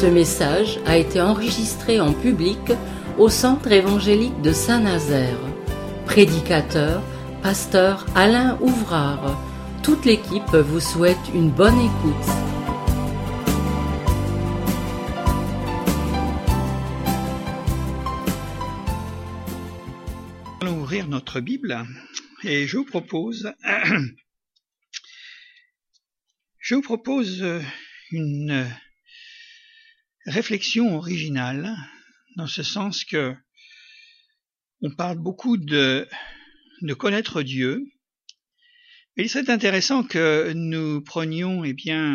Ce message a été enregistré en public au Centre évangélique de Saint-Nazaire. Prédicateur, pasteur Alain Ouvrard. Toute l'équipe vous souhaite une bonne écoute. Nous allons ouvrir notre Bible et je vous propose une réflexion originale, dans ce sens que on parle beaucoup de connaître Dieu, mais il serait intéressant que nous prenions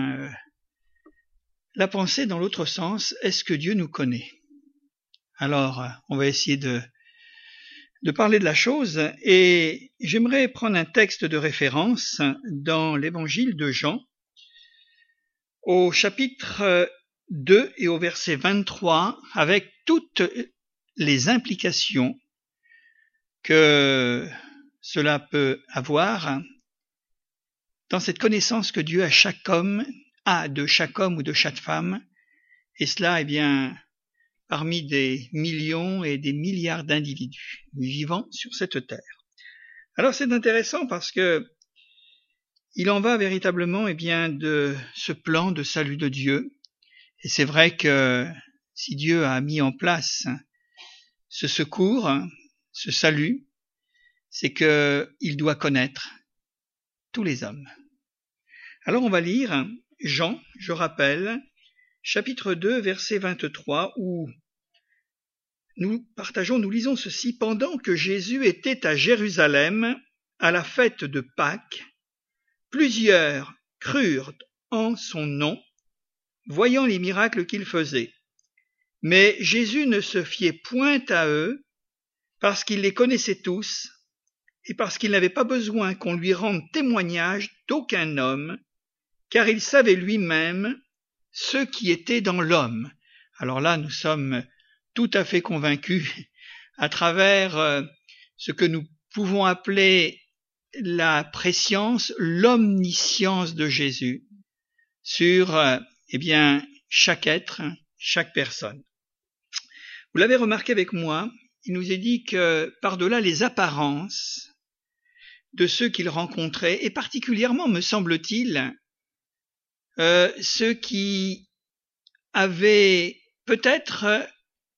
la pensée dans l'autre sens. Est-ce que Dieu nous connaît? Alors, on va essayer de parler de la chose, et j'aimerais prendre un texte de référence dans l'évangile de Jean, au chapitre 2 et au verset 23, avec toutes les implications que cela peut avoir dans cette connaissance que Dieu a de chaque homme ou de chaque femme, et cela, parmi des millions et des milliards d'individus vivant sur cette terre. Alors c'est intéressant parce que il en va véritablement de ce plan de salut de Dieu. Et c'est vrai que si Dieu a mis en place ce secours, ce salut, c'est qu'il doit connaître tous les hommes. Alors on va lire Jean, je rappelle, chapitre 2, verset 23, où nous lisons ceci. Pendant que Jésus était à Jérusalem, à la fête de Pâques, plusieurs crurent en son nom, voyant les miracles qu'il faisait. Mais Jésus ne se fiait point à eux, parce qu'il les connaissait tous, et parce qu'il n'avait pas besoin qu'on lui rende témoignage d'aucun homme, car il savait lui-même ce qui était dans l'homme. Alors là, nous sommes tout à fait convaincus, à travers ce que nous pouvons appeler la préscience, l'omniscience de Jésus sur chaque être, chaque personne. Vous l'avez remarqué avec moi, il nous est dit que par-delà les apparences de ceux qu'il rencontrait, et particulièrement, me semble-t-il, ceux qui avaient peut-être,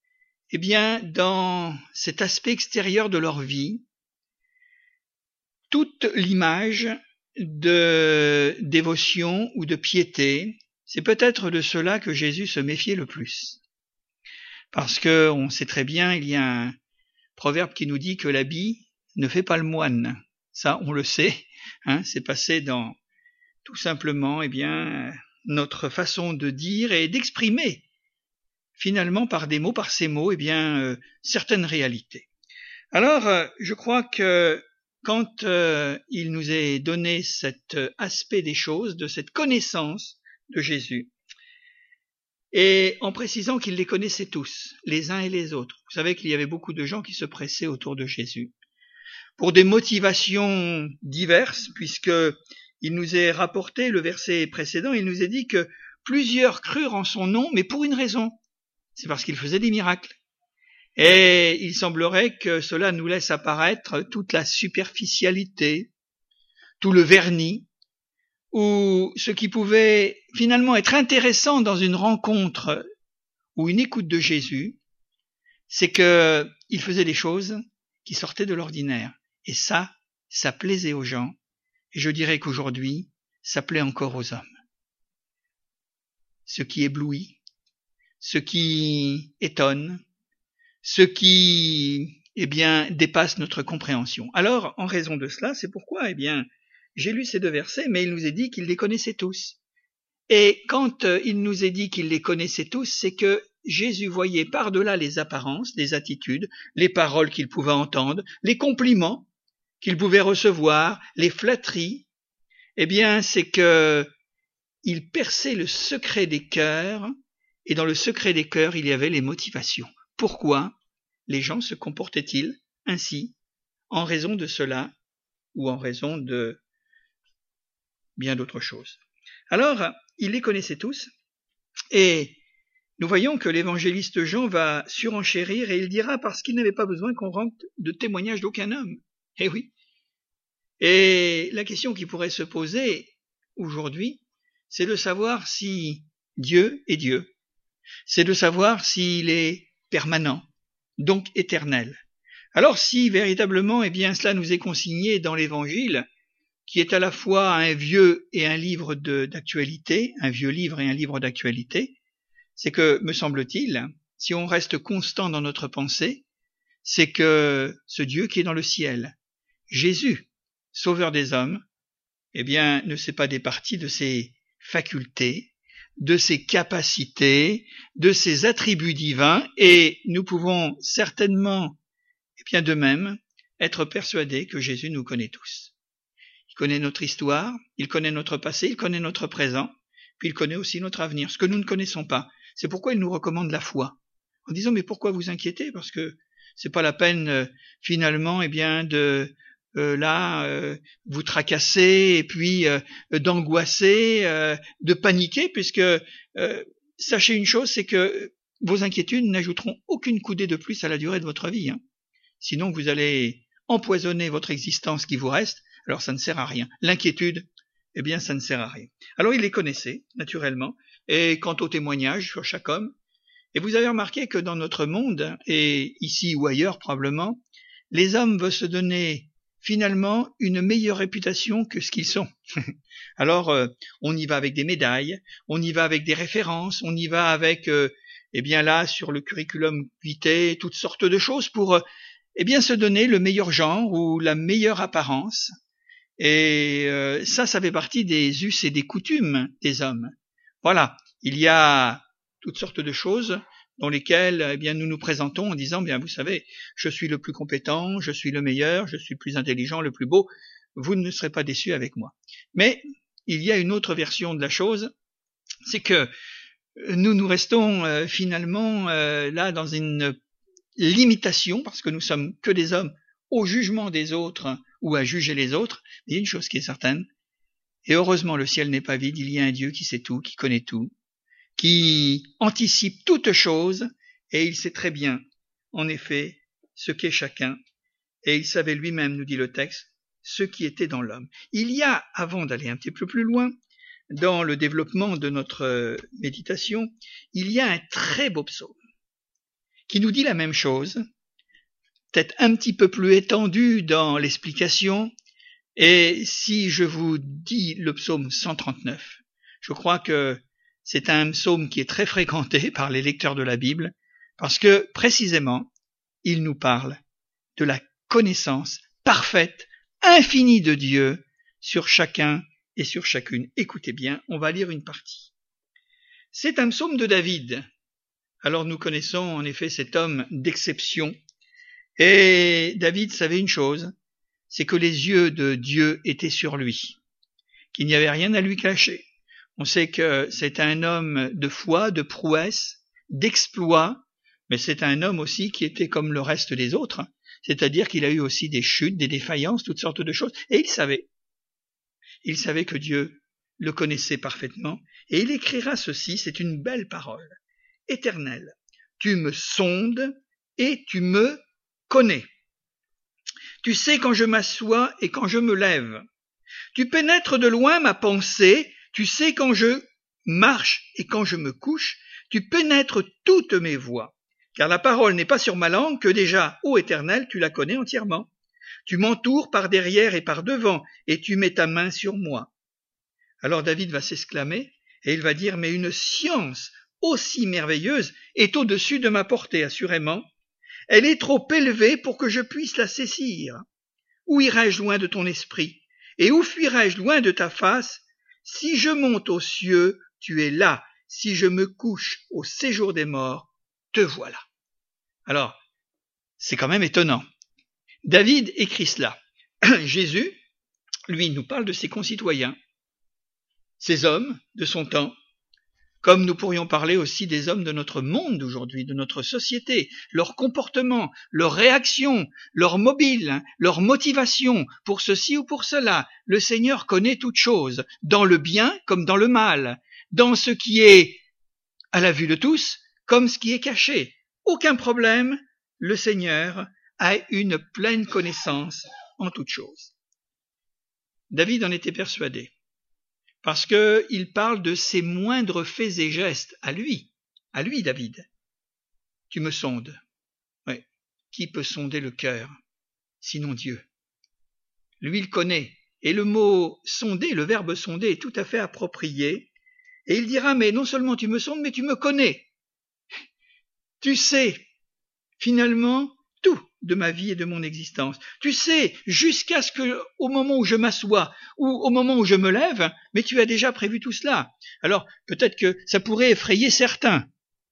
dans cet aspect extérieur de leur vie, toute l'image de dévotion ou de piété, c'est peut-être de cela que Jésus se méfiait le plus. Parce que on sait très bien, il y a un proverbe qui nous dit que l'habit ne fait pas le moine. Ça, on le sait, c'est passé dans tout simplement notre façon de dire et d'exprimer, finalement par des mots, par ces mots, certaines réalités. Alors, je crois que quand il nous est donné cet aspect des choses, de cette connaissance de Jésus, et en précisant qu'il les connaissait tous, les uns et les autres. Vous savez qu'il y avait beaucoup de gens qui se pressaient autour de Jésus, pour des motivations diverses, puisque il nous est rapporté, le verset précédent, il nous est dit que plusieurs crurent en son nom, mais pour une raison, c'est parce qu'il faisait des miracles. Et il semblerait que cela nous laisse apparaître toute la superficialité, tout le vernis, ou ce qui pouvait finalement être intéressant dans une rencontre ou une écoute de Jésus, c'est que il faisait des choses qui sortaient de l'ordinaire. Et ça plaisait aux gens. Et je dirais qu'aujourd'hui, ça plaît encore aux hommes. Ce qui éblouit, ce qui étonne, ce qui, dépasse notre compréhension. Alors, en raison de cela, c'est pourquoi, j'ai lu ces deux versets, mais il nous est dit qu'il les connaissait tous. Et quand il nous est dit qu'il les connaissait tous, c'est que Jésus voyait par-delà les apparences, les attitudes, les paroles qu'il pouvait entendre, les compliments qu'il pouvait recevoir, les flatteries. C'est que il perçait le secret des cœurs, et dans le secret des cœurs, il y avait les motivations. Pourquoi les gens se comportaient-ils ainsi, en raison de cela, ou en raison de bien d'autres choses? Alors, il les connaissait tous, et nous voyons que l'évangéliste Jean va surenchérir et il dira parce qu'il n'avait pas besoin qu'on rende de témoignage d'aucun homme. Eh oui. Et la question qui pourrait se poser aujourd'hui, c'est de savoir si Dieu est Dieu. C'est de savoir s'il est permanent, donc éternel. Alors si véritablement, eh bien, cela nous est consigné dans l'Évangile, qui est à la fois un vieux et un livre d'actualité, un vieux livre et un livre d'actualité, c'est que, me semble-t-il, si on reste constant dans notre pensée, c'est que ce Dieu qui est dans le ciel, Jésus, sauveur des hommes, eh bien, ne s'est pas départi de ses facultés, de ses capacités, de ses attributs divins, et nous pouvons certainement, eh bien, de même, être persuadés que Jésus nous connaît tous. Il connaît notre histoire, il connaît notre passé, il connaît notre présent, puis il connaît aussi notre avenir, ce que nous ne connaissons pas. C'est pourquoi il nous recommande la foi. En disant, mais pourquoi vous inquiétez? Parce que c'est pas la peine, finalement, eh bien, de vous tracasser et puis d'angoisser, de paniquer, puisque sachez une chose, c'est que vos inquiétudes n'ajouteront aucune coudée de plus à la durée de votre vie. Sinon, vous allez empoisonner votre existence qui vous reste, alors ça ne sert à rien. L'inquiétude, eh bien, ça ne sert à rien. Alors, il les connaissait, naturellement, et quant au témoignage sur chaque homme, et vous avez remarqué que dans notre monde, et ici ou ailleurs probablement, les hommes veulent se donner finalement une meilleure réputation que ce qu'ils sont. Alors, on y va avec des médailles, on y va avec des références, on y va avec, eh bien là, sur le curriculum vitae, toutes sortes de choses pour, eh bien, se donner le meilleur genre ou la meilleure apparence. Et ça fait partie des us et des coutumes des hommes. Voilà, il y a toutes sortes de choses dans lesquelles, eh bien, nous nous présentons en disant, bien, vous savez, je suis le plus compétent, je suis le meilleur, je suis le plus intelligent, le plus beau, vous ne serez pas déçus avec moi. Mais il y a une autre version de la chose, c'est que nous restons finalement là dans une limitation, parce que nous sommes que des hommes, au jugement des autres ou à juger les autres. Il y a une chose qui est certaine, et heureusement le ciel n'est pas vide, il y a un Dieu qui sait tout, qui connaît tout, qui anticipe toute chose, et il sait très bien, en effet, ce qu'est chacun, et il savait lui-même, nous dit le texte, ce qui était dans l'homme. Il y a, avant d'aller un petit peu plus loin, dans le développement de notre méditation, il y a un très beau psaume, qui nous dit la même chose, peut-être un petit peu plus étendu dans l'explication, et si je vous dis le psaume 139, je crois que c'est un psaume qui est très fréquenté par les lecteurs de la Bible, parce que, précisément, il nous parle de la connaissance parfaite, infinie de Dieu sur chacun et sur chacune. Écoutez bien, on va lire une partie. C'est un psaume de David. Alors nous connaissons en effet cet homme d'exception, et David savait une chose, c'est que les yeux de Dieu étaient sur lui, qu'il n'y avait rien à lui cacher. On sait que c'est un homme de foi, de prouesse, d'exploit, mais c'est un homme aussi qui était comme le reste des autres, c'est-à-dire qu'il a eu aussi des chutes, des défaillances, toutes sortes de choses, et il savait que Dieu le connaissait parfaitement, et il écrira ceci, c'est une belle parole, Éternel, tu me sondes et tu me connais. Tu sais quand je m'assois et quand je me lève. Tu pénètres de loin ma pensée, tu sais quand je marche et quand je me couche, tu pénètres toutes mes voies. Car la parole n'est pas sur ma langue que déjà, ô Éternel, tu la connais entièrement. Tu m'entoures par derrière et par devant, et tu mets ta main sur moi. Alors David va s'exclamer, et il va dire, mais une science aussi merveilleuse est au-dessus de ma portée, assurément. Elle est trop élevée pour que je puisse la saisir. Où irai-je loin de ton esprit? Et où fuirai-je loin de ta face? Si je monte aux cieux, tu es là. Si je me couche au séjour des morts, te voilà. Alors, c'est quand même étonnant. David écrit cela. Jésus, lui, nous parle de ses concitoyens, ces hommes de son temps, comme nous pourrions parler aussi des hommes de notre monde d'aujourd'hui, de notre société, leur comportement, leurs réactions, leur mobile, leur motivation pour ceci ou pour cela. Le Seigneur connaît toutes choses, dans le bien comme dans le mal, dans ce qui est à la vue de tous, comme ce qui est caché. Aucun problème, le Seigneur a une pleine connaissance en toutes choses. David en était persuadé, parce qu'il parle de ses moindres faits et gestes à lui David. Tu me sondes. Oui. Qui peut sonder le cœur, sinon Dieu? Lui, il connaît. Et le mot sonder, le verbe sonder est tout à fait approprié. Et il dira, mais non seulement tu me sondes, mais tu me connais. Tu sais, finalement, tout de ma vie et de mon existence. Tu sais, jusqu'à ce que, au moment où je m'assois, ou au moment où je me lève, mais tu as déjà prévu tout cela. Alors, peut-être que ça pourrait effrayer certains.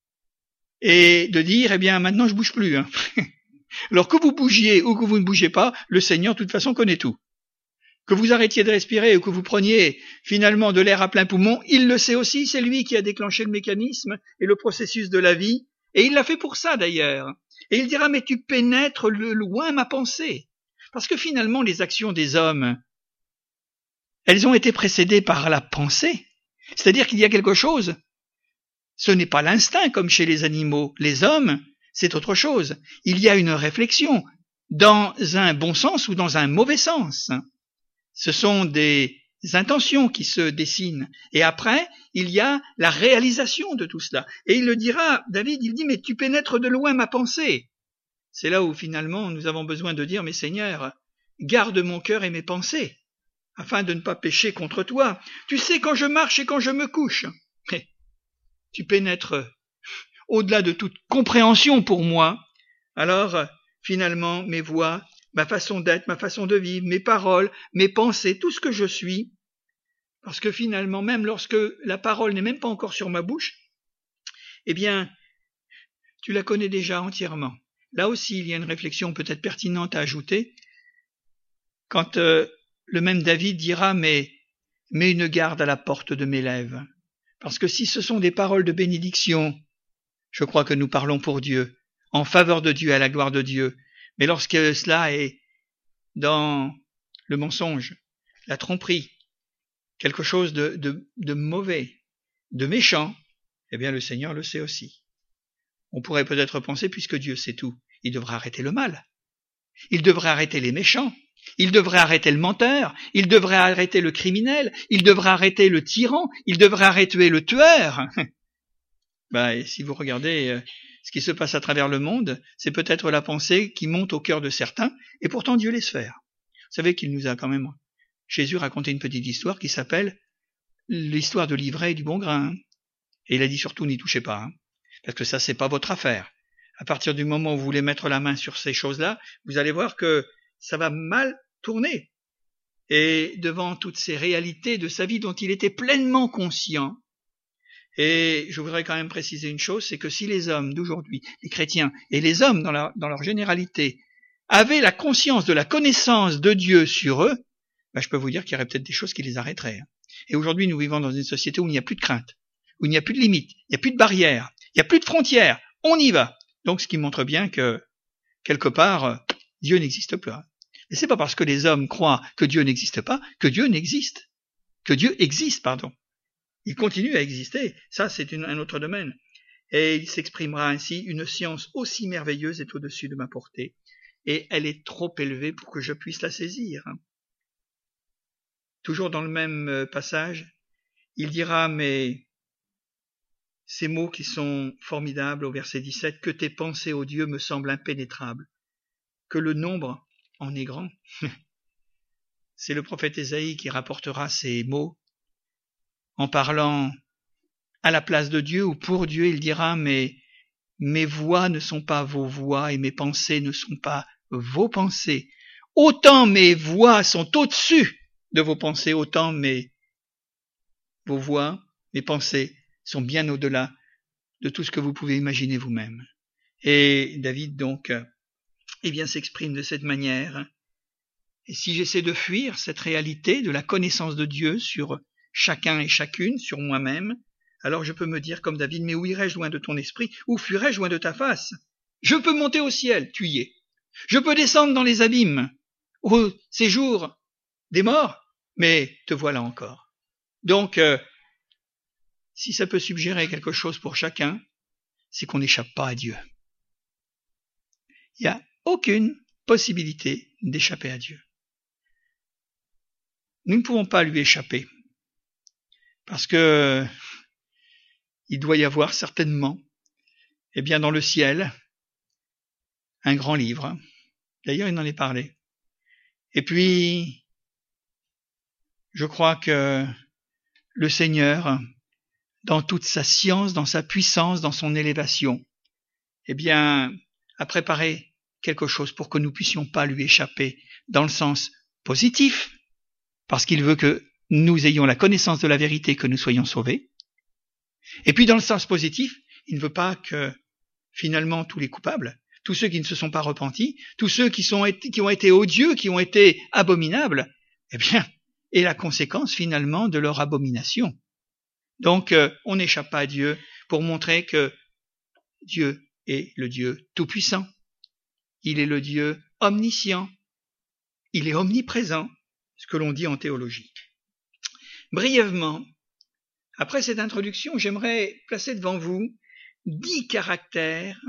Et de dire, eh bien, maintenant je bouge plus. Hein. Alors que vous bougiez ou que vous ne bougez pas, le Seigneur, de toute façon, connaît tout. Que vous arrêtiez de respirer ou que vous preniez finalement de l'air à plein poumon, il le sait aussi, c'est lui qui a déclenché le mécanisme et le processus de la vie, et il l'a fait pour ça d'ailleurs. Et il dira, mais tu pénètres loin ma pensée. Parce que finalement, les actions des hommes, elles ont été précédées par la pensée. C'est-à-dire qu'il y a quelque chose. Ce n'est pas l'instinct comme chez les animaux. Les hommes, c'est autre chose. Il y a une réflexion, dans un bon sens ou dans un mauvais sens. Ce sont des intentions qui se dessinent. Et après, il y a la réalisation de tout cela. Et il le dira, David, il dit, mais tu pénètres de loin ma pensée. C'est là où finalement nous avons besoin de dire, mais Seigneur, garde mon cœur et mes pensées, afin de ne pas pécher contre toi. Tu sais quand je marche et quand je me couche. Mais tu pénètres au-delà de toute compréhension pour moi. Alors, finalement, mes voix, ma façon d'être, ma façon de vivre, mes paroles, mes pensées, tout ce que je suis, parce que finalement, même lorsque la parole n'est même pas encore sur ma bouche, eh bien, tu la connais déjà entièrement. Là aussi, il y a une réflexion peut-être pertinente à ajouter, quand le même David dira, mais mets une garde à la porte de mes lèvres, parce que si ce sont des paroles de bénédiction, je crois que nous parlons pour Dieu, en faveur de Dieu, à la gloire de Dieu. Mais lorsque cela est dans le mensonge, la tromperie, quelque chose de mauvais, de méchant, eh bien le Seigneur le sait aussi. On pourrait peut-être penser, puisque Dieu sait tout, il devrait arrêter le mal. Il devrait arrêter les méchants. Il devrait arrêter le menteur. Il devrait arrêter le criminel. Il devrait arrêter le tyran. Il devrait arrêter le tueur. Et si vous regardez ce qui se passe à travers le monde, c'est peut-être la pensée qui monte au cœur de certains, et pourtant Dieu laisse faire. Vous savez qu'il nous a quand même, Jésus raconté une petite histoire qui s'appelle l'histoire de l'ivraie et du bon grain. Et il a dit surtout, n'y touchez pas, parce que ça, c'est pas votre affaire. À partir du moment où vous voulez mettre la main sur ces choses-là, vous allez voir que ça va mal tourner. Et devant toutes ces réalités de sa vie dont il était pleinement conscient, et je voudrais quand même préciser une chose, c'est que si les hommes d'aujourd'hui, les chrétiens, et les hommes dans leur généralité, avaient la conscience de la connaissance de Dieu sur eux, je peux vous dire qu'il y aurait peut-être des choses qui les arrêteraient. Et aujourd'hui, nous vivons dans une société où il n'y a plus de crainte, où il n'y a plus de limites, il n'y a plus de barrières, il n'y a plus de frontières, on y va. Donc ce qui montre bien que, quelque part, Dieu n'existe pas. Et c'est pas parce que les hommes croient que Dieu n'existe pas, que Dieu n'existe. Que Dieu existe, pardon. Il continue à exister. Ça, c'est un autre domaine. Et il s'exprimera ainsi, une science aussi merveilleuse est au-dessus de ma portée. Et elle est trop élevée pour que je puisse la saisir. Toujours dans le même passage, il dira, mais ces mots qui sont formidables au verset 17, que tes pensées, ô Dieu, me semblent impénétrables, que le nombre en est grand. C'est le prophète Ésaïe qui rapportera ces mots en parlant à la place de Dieu ou pour Dieu. Il dira, mais mes voix ne sont pas vos voix et mes pensées ne sont pas vos pensées. Autant mes voix sont au-dessus de vos pensées, autant vos voix, mes pensées sont bien au-delà de tout ce que vous pouvez imaginer vous-même. Et David donc, s'exprime de cette manière. Et si j'essaie de fuir cette réalité de la connaissance de Dieu sur chacun et chacune, sur moi-même, alors je peux me dire comme David, mais où irais-je loin de ton esprit? Où fuirais-je loin de ta face? Je peux monter au ciel, tu y es. Je peux descendre dans les abîmes, au séjour des morts, mais te voilà encore. Donc, si ça peut suggérer quelque chose pour chacun, c'est qu'on n'échappe pas à Dieu. Il n'y a aucune possibilité d'échapper à Dieu. Nous ne pouvons pas lui échapper, parce que il doit y avoir certainement, dans le ciel, un grand livre. D'ailleurs, il en est parlé. Et puis, je crois que le Seigneur, dans toute sa science, dans sa puissance, dans son élévation, a préparé quelque chose pour que nous puissions pas lui échapper, dans le sens positif, parce qu'il veut que nous ayons la connaissance de la vérité, que nous soyons sauvés. Et puis dans le sens positif, il ne veut pas que finalement tous les coupables, tous ceux qui ne se sont pas repentis, tous ceux qui ont été odieux, qui ont été abominables, aient la conséquence finalement de leur abomination. Donc on n'échappe pas à Dieu pour montrer que Dieu est le Dieu tout-puissant. Il est le Dieu omniscient. Il est omniprésent, ce que l'on dit en théologie. Brièvement, après cette introduction, j'aimerais placer devant vous 10 caractères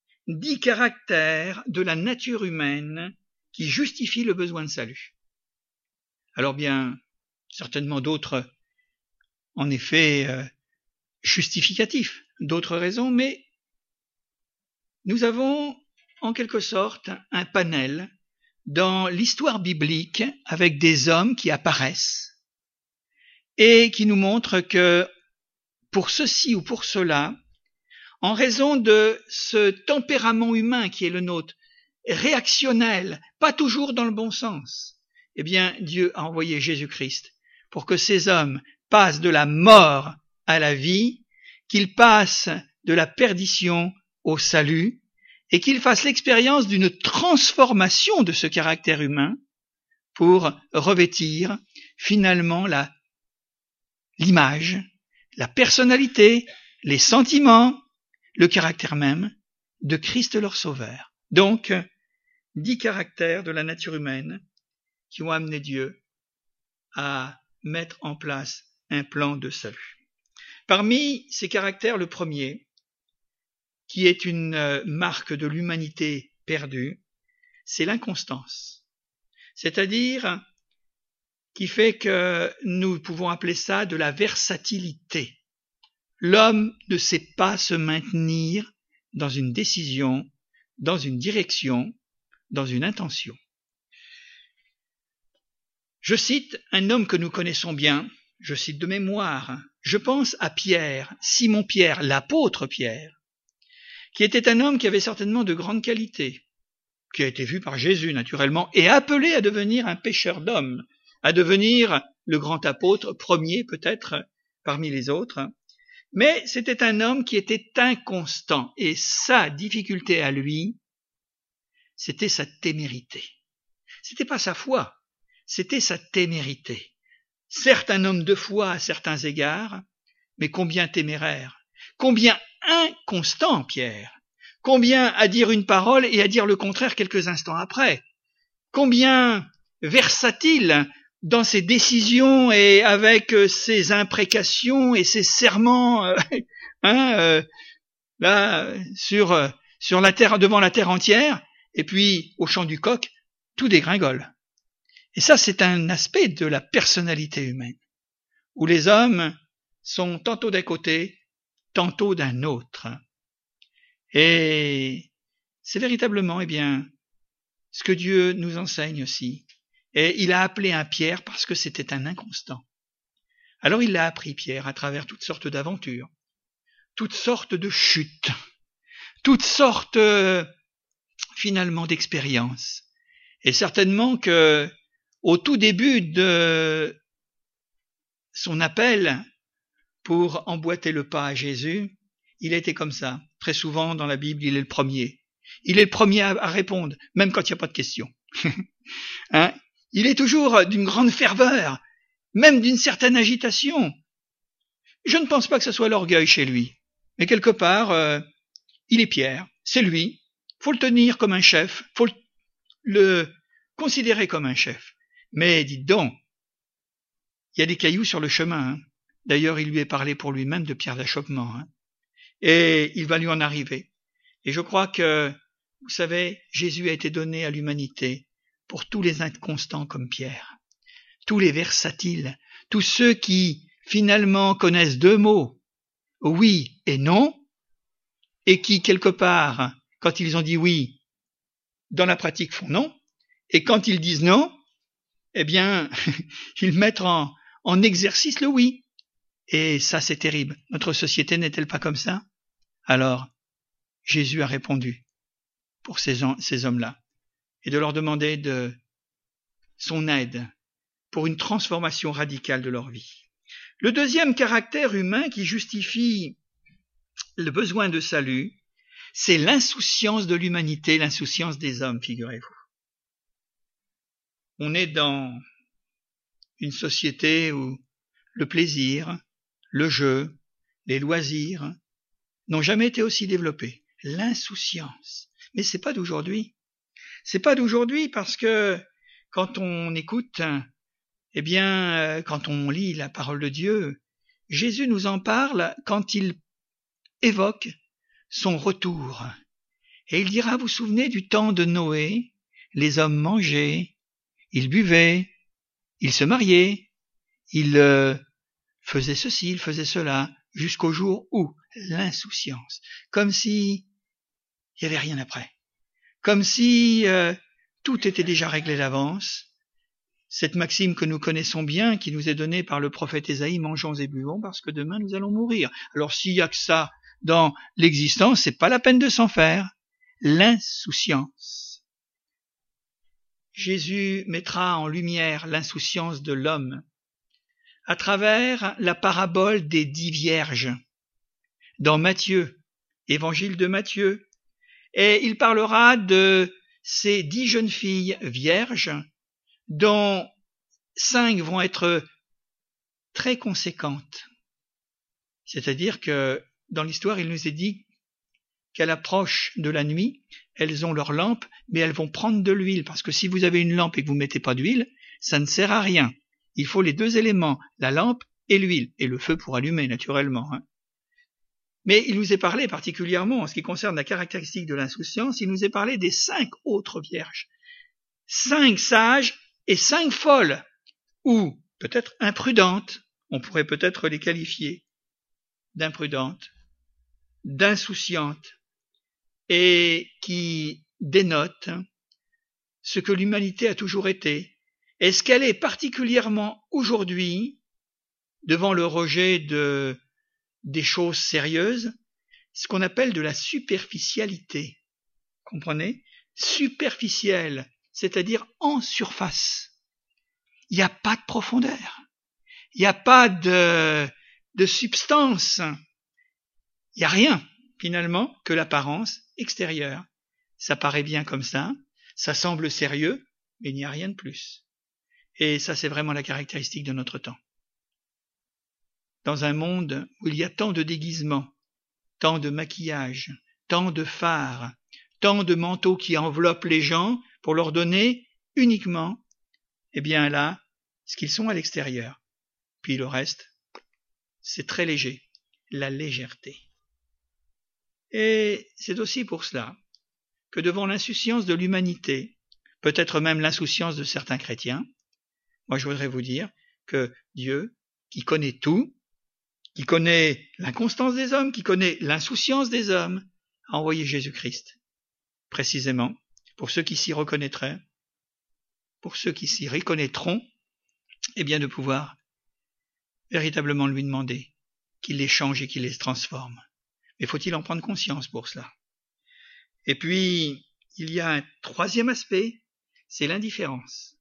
de la nature humaine qui justifient le besoin de salut. Alors certainement d'autres, en effet, justificatifs, d'autres raisons, mais nous avons en quelque sorte un panel dans l'histoire biblique avec des hommes qui apparaissent et qui nous montrent que pour ceci ou pour cela, en raison de ce tempérament humain qui est le nôtre, réactionnel, pas toujours dans le bon sens, Dieu a envoyé Jésus-Christ pour que ces hommes passent de la mort à la vie, qu'ils passent de la perdition au salut, et qu'ils fassent l'expérience d'une transformation de ce caractère humain pour revêtir finalement l'image, la personnalité, les sentiments, le caractère même de Christ leur Sauveur. Donc, 10 caractères de la nature humaine qui ont amené Dieu à mettre en place un plan de salut. Parmi ces caractères, le premier, qui est une marque de l'humanité perdue, c'est l'inconstance. C'est-à-dire qui fait que nous pouvons appeler ça de la versatilité. L'homme ne sait pas se maintenir dans une décision, dans une direction, dans une intention. Je cite un homme que nous connaissons bien, je cite de mémoire, je pense à Pierre, Simon Pierre, l'apôtre Pierre, qui était un homme qui avait certainement de grandes qualités, qui a été vu par Jésus naturellement, et appelé à devenir un pêcheur d'hommes, à devenir le grand apôtre, premier peut-être parmi les autres. Mais c'était un homme qui était inconstant, et sa difficulté à lui, c'était sa témérité. C'était pas sa foi, c'était sa témérité. Certes un homme de foi à certains égards, mais combien téméraire, combien inconstant Pierre, combien à dire une parole et à dire le contraire quelques instants après, combien versatile dans ses décisions et avec ses imprécations et ses serments sur la terre, devant la terre entière, et puis au chant du coq, tout dégringole. Et ça, c'est un aspect de la personnalité humaine, où les hommes sont tantôt d'un côté, tantôt d'un autre. Et c'est véritablement, ce que Dieu nous enseigne aussi. Et il a appelé un Pierre parce que c'était un inconstant. Alors il l'a appris, Pierre, à travers toutes sortes d'aventures, toutes sortes de chutes, toutes sortes, finalement, d'expériences. Et certainement que, au tout début de son appel pour emboîter le pas à Jésus, il était comme ça. Très souvent, dans la Bible, il est le premier. Il est le premier à répondre, même quand il n'y a pas de question. Il est toujours d'une grande ferveur, même d'une certaine agitation. Je ne pense pas que ce soit l'orgueil chez lui, mais quelque part, il est Pierre, c'est lui. Faut le tenir comme un chef, faut le considérer comme un chef. Mais dites donc, il y a des cailloux sur le chemin. D'ailleurs, il lui est parlé pour lui-même de pierre d'achoppement. Et il va lui en arriver. Et je crois que, vous savez, Jésus a été donné à l'humanité pour tous les inconstants comme Pierre, tous les versatiles, tous ceux qui finalement connaissent deux mots, oui et non, et qui quelque part, quand ils ont dit oui, dans la pratique font non, et quand ils disent non, eh bien, ils mettent en exercice le oui. Et ça, c'est terrible. Notre société n'est-elle pas comme ça? Alors, Jésus a répondu pour ces hommes-là, et de leur demander de son aide pour une transformation radicale de leur vie. Le deuxième caractère humain qui justifie le besoin de salut, c'est l'insouciance de l'humanité, l'insouciance des hommes, figurez-vous. On est dans une société où le plaisir, le jeu, les loisirs n'ont jamais été aussi développés. L'insouciance. Mais c'est pas d'aujourd'hui. C'est pas d'aujourd'hui parce que quand on écoute, eh bien, quand on lit la parole de Dieu, Jésus nous en parle quand il évoque son retour. Et il dira, vous vous souvenez du temps de Noé, les hommes mangeaient, ils buvaient, ils se mariaient, ils faisaient ceci, ils faisaient cela, jusqu'au jour où l'insouciance, comme si il n'y avait rien après, comme si tout était déjà réglé d'avance. Cette maxime que nous connaissons bien, qui nous est donnée par le prophète Ésaïe, mangeons et buvons parce que demain nous allons mourir. Alors s'il y a que ça dans l'existence, c'est pas la peine de s'en faire. L'insouciance. Jésus mettra en lumière l'insouciance de l'homme à travers la parabole des 10 vierges dans Matthieu, évangile de Matthieu. Et il parlera de ces 10 jeunes filles vierges dont 5 vont être très conséquentes. C'est-à-dire que dans l'histoire, il nous est dit qu'à l'approche de la nuit, elles ont leur lampe, mais elles vont prendre de l'huile, parce que si vous avez une lampe et que vous ne mettez pas d'huile, ça ne sert à rien. Il faut les 2 éléments, la lampe et l'huile, et le feu pour allumer, naturellement. Mais il nous est parlé particulièrement, en ce qui concerne la caractéristique de l'insouciance, il nous est parlé des 5 autres vierges. 5 sages et 5 folles, ou peut-être imprudentes, on pourrait peut-être les qualifier d'imprudentes, d'insouciantes, et qui dénotent ce que l'humanité a toujours été, et ce qu'elle est particulièrement aujourd'hui, devant le rejet des choses sérieuses, ce qu'on appelle de la superficialité. Comprenez? Superficielle, c'est-à-dire en surface. Il n'y a pas de profondeur. Il n'y a pas de substance. Il n'y a rien, finalement, que l'apparence extérieure. Ça paraît bien comme ça semble sérieux, mais il n'y a rien de plus. Et ça, c'est vraiment la caractéristique de notre temps. Dans un monde où il y a tant de déguisements, tant de maquillage, tant de fards, tant de manteaux qui enveloppent les gens pour leur donner uniquement, eh bien là, ce qu'ils sont à l'extérieur. Puis le reste, c'est très léger, la légèreté. Et c'est aussi pour cela que devant l'insouciance de l'humanité, peut-être même l'insouciance de certains chrétiens, moi je voudrais vous dire que Dieu, qui connaît tout, qui connaît l'inconstance des hommes, qui connaît l'insouciance des hommes, a envoyé Jésus-Christ, précisément, pour ceux qui s'y reconnaîtraient, pour ceux qui s'y reconnaîtront, eh bien de pouvoir véritablement lui demander qu'il les change et qu'il les transforme. Mais faut-il en prendre conscience pour cela? Et puis, il y a un troisième aspect, c'est l'indifférence.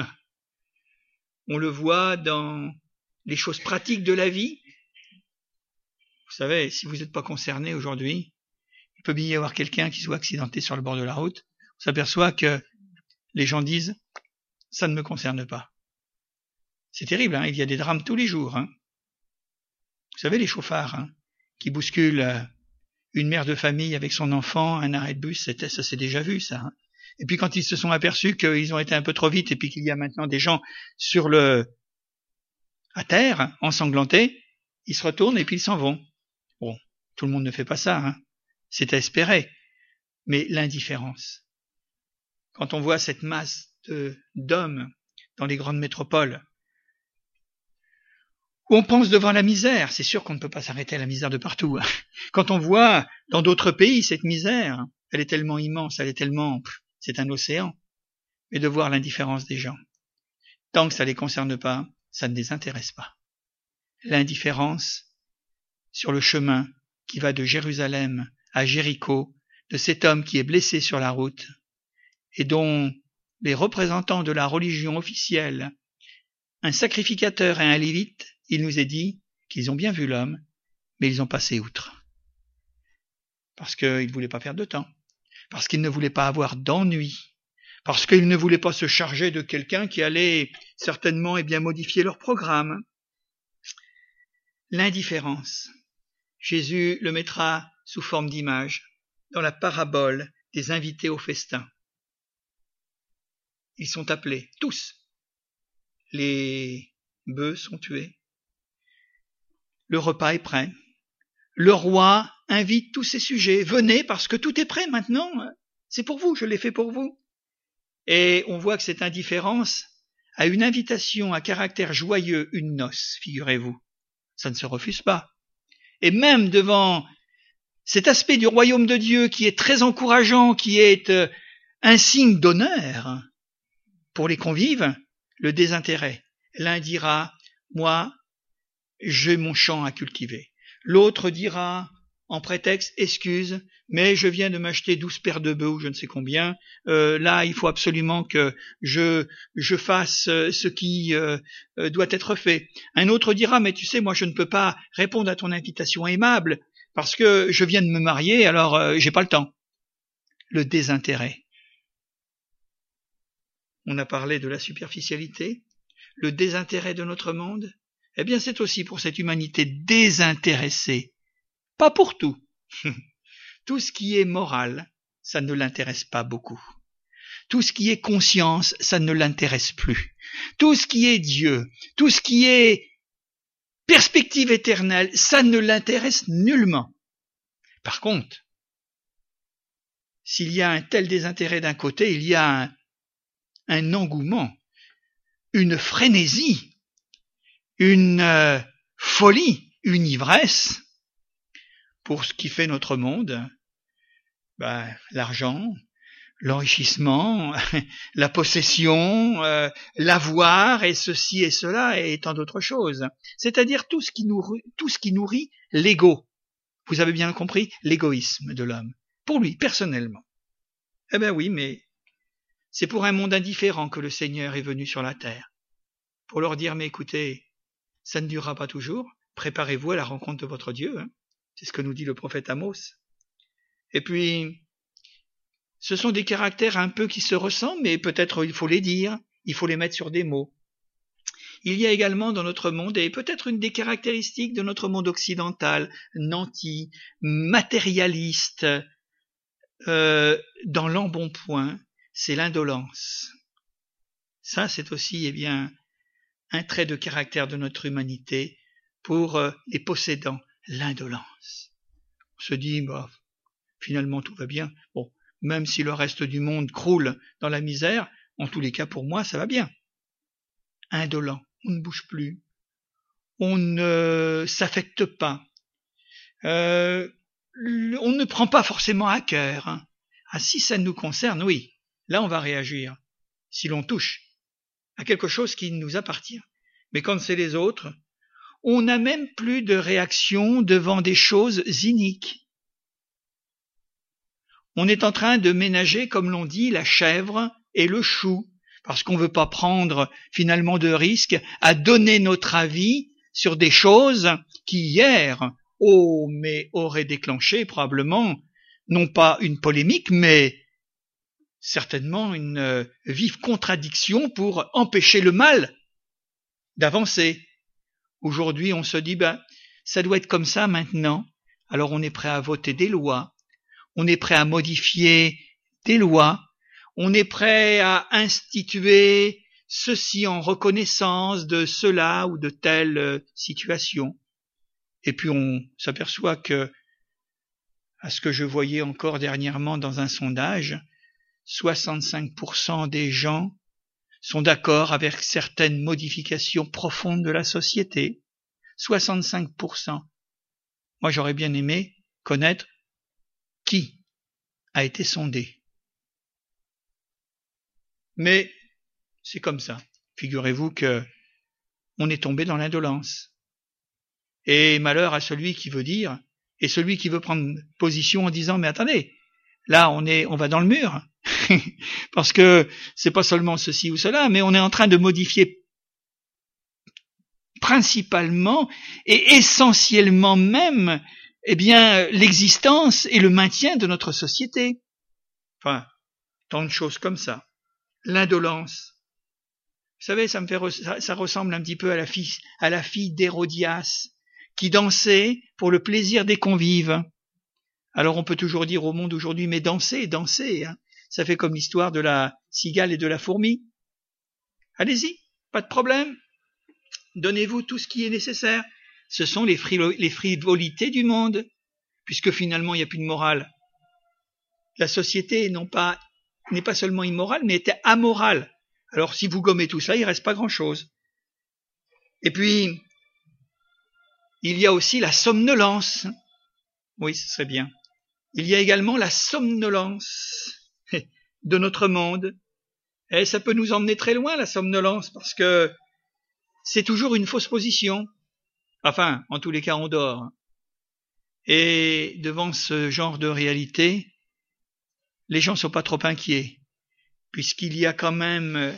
On le voit dans les choses pratiques de la vie. Vous savez, si vous n'êtes pas concerné aujourd'hui, il peut bien y avoir quelqu'un qui soit accidenté sur le bord de la route. On s'aperçoit que les gens disent « ça ne me concerne pas ». C'est terrible, hein, il y a des drames tous les jours. Hein. Vous savez, les chauffards qui bousculent une mère de famille avec son enfant, un arrêt de bus, ça s'est déjà vu ça. Hein. Et puis quand ils se sont aperçus qu'ils ont été un peu trop vite et puis qu'il y a maintenant des gens à terre, ensanglantés, ils se retournent et puis ils s'en vont. Bon, Tout le monde ne fait pas ça, hein. C'est à espérer. Mais l'indifférence. Quand on voit cette masse d'hommes dans les grandes métropoles, où on pense devant la misère, c'est sûr qu'on ne peut pas s'arrêter à la misère de partout. Quand on voit dans d'autres pays cette misère, elle est tellement immense, elle est tellement... c'est un océan. Mais de voir l'indifférence des gens. Tant que ça ne les concerne pas, ça ne les intéresse pas. L'indifférence sur le chemin qui va de Jérusalem à Jéricho, de cet homme qui est blessé sur la route, et dont les représentants de la religion officielle, un sacrificateur et un lévite, il nous est dit qu'ils ont bien vu l'homme, mais ils ont passé outre. Parce qu'ils ne voulaient pas perdre de temps, parce qu'ils ne voulaient pas avoir d'ennui, parce qu'ils ne voulaient pas se charger de quelqu'un qui allait certainement modifier leur programme. L'indifférence, Jésus le mettra sous forme d'image dans la parabole des invités au festin. Ils sont appelés, tous. Les bœufs sont tués. Le repas est prêt. Le roi invite tous ses sujets. Venez parce que tout est prêt maintenant. C'est pour vous, je l'ai fait pour vous. Et on voit que cette indifférence a une invitation à caractère joyeux, une noce, figurez-vous. Ça ne se refuse pas. Et même devant cet aspect du royaume de Dieu qui est très encourageant, qui est un signe d'honneur pour les convives, le désintérêt. L'un dira, moi, j'ai mon champ à cultiver. L'autre dira, en prétexte, excuse, mais je viens de m'acheter 12 paires de bœufs ou je ne sais combien, là il faut absolument que je fasse ce qui doit être fait. Un autre dira, mais tu sais, moi je ne peux pas répondre à ton invitation aimable, parce que je viens de me marier, alors j'ai pas le temps. Le désintérêt. On a parlé de la superficialité, le désintérêt de notre monde. Eh bien c'est aussi pour cette humanité désintéressée. Pas pour tout. Tout ce qui est moral, ça ne l'intéresse pas beaucoup. Tout ce qui est conscience, ça ne l'intéresse plus. Tout ce qui est Dieu, tout ce qui est perspective éternelle, ça ne l'intéresse nullement. Par contre, s'il y a un tel désintérêt d'un côté, il y a un engouement, une frénésie, une folie, une ivresse pour ce qui fait notre monde, l'argent, l'enrichissement, la possession, l'avoir et ceci et cela et tant d'autres choses. C'est-à-dire tout ce qui nourrit l'ego. Vous avez bien compris, l'égoïsme de l'homme. Pour lui, personnellement. Eh bien oui, mais c'est pour un monde indifférent que le Seigneur est venu sur la terre. Pour leur dire, mais écoutez, ça ne durera pas toujours, préparez-vous à la rencontre de votre Dieu. Hein. C'est ce que nous dit le prophète Amos. Et puis, ce sont des caractères un peu qui se ressemblent, mais peut-être il faut les dire, il faut les mettre sur des mots. Il y a également dans notre monde, et peut-être une des caractéristiques de notre monde occidental, nanti, matérialiste, dans l'embonpoint, c'est l'indolence. Ça, c'est aussi, un trait de caractère de notre humanité pour les possédants, l'indolence. On se dit, finalement tout va bien. Bon, même si le reste du monde croule dans la misère, en tous les cas pour moi, ça va bien. Indolent, on ne bouge plus, on ne s'affecte pas, on ne prend pas forcément à cœur. Hein. Ah, si ça nous concerne, oui, là on va réagir, si l'on touche à quelque chose qui nous appartient. Mais quand c'est les autres, on n'a même plus de réaction devant des choses iniques. On est en train de ménager, comme l'on dit, la chèvre et le chou, parce qu'on ne veut pas prendre finalement de risque à donner notre avis sur des choses qui hier, auraient déclenché probablement, non pas une polémique, mais certainement une vive contradiction pour empêcher le mal d'avancer. Aujourd'hui, on se dit, ça doit être comme ça maintenant, alors on est prêt à voter des lois, on est prêt à modifier des lois, on est prêt à instituer ceci en reconnaissance de cela ou de telle situation. Et puis on s'aperçoit que à ce que je voyais encore dernièrement dans un sondage, 65% des gens sont d'accord avec certaines modifications profondes de la société. 65%. Moi, j'aurais bien aimé connaître qui a été sondé. Mais c'est comme ça. Figurez-vous que on est tombé dans l'indolence. Et malheur à celui qui veut dire, et celui qui veut prendre position en disant, mais attendez, là on va dans le mur, parce que c'est pas seulement ceci ou cela, mais on est en train de modifier principalement et essentiellement même, eh bien, l'existence et le maintien de notre société. Enfin, tant de choses comme ça. L'indolence. Vous savez, ça ressemble un petit peu à la fille d'Hérodias, qui dansait pour le plaisir des convives. Alors on peut toujours dire au monde aujourd'hui, mais dansez, hein. Ça fait comme l'histoire de la cigale et de la fourmi. Allez-y, pas de problème. Donnez-vous tout ce qui est nécessaire. Ce sont les frivolités du monde, puisque finalement il n'y a plus de morale. La société n'est pas seulement immorale, mais était amorale. Alors si vous gommez tout ça, il ne reste pas grand-chose. Et puis, il y a aussi la somnolence. Oui, ce serait bien. Il y a également la somnolence de notre monde. Et ça peut nous emmener très loin, la somnolence, parce que c'est toujours une fausse position. Enfin, en tous les cas, on dort. Et devant ce genre de réalité, les gens ne sont pas trop inquiets, puisqu'il y a quand même